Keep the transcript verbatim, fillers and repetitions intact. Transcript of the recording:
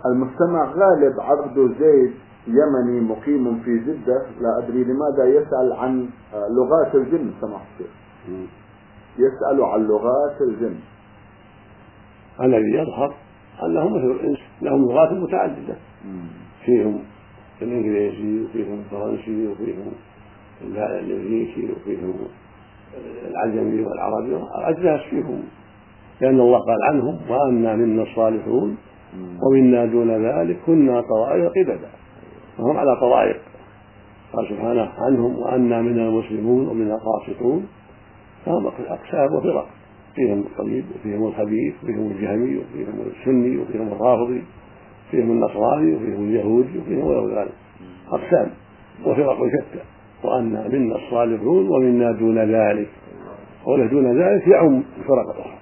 المستمع غالب عبد زيد يمني مقيم في جدة، لا أدري لماذا يسأل عن لغات الجن سماحة الشيخ. يسأل عن لغات الجن. الذي يظهر أنهم مثل الإنس لهم لغات متعددة، فيهم الإنجليزي وفيهم الفرنسي وفيهم الإنجليزي وفيهم العجمي والعربي، الناس فيهم، لأن الله قال عنهم وأنا منا الصالحون ومنا دون ذلك كنا طوائف قددا، وهم على طوائف. قال سبحانه عنهم وأنا منا المسلمون ومنا القاسطون، فهم أقسام وفرق، فيهم الطيب وفيهم الخبيث وفيهم الجهمي وفيهم السني وفيهم الرافضي وفيهم النصراني وفيهم اليهودي وفيهم غير ذلك، أقسام وفرق شتى. وأنا منا الصالحون ومنا دون ذلك، قوله دون ذلك يعم الفرق الأخرى،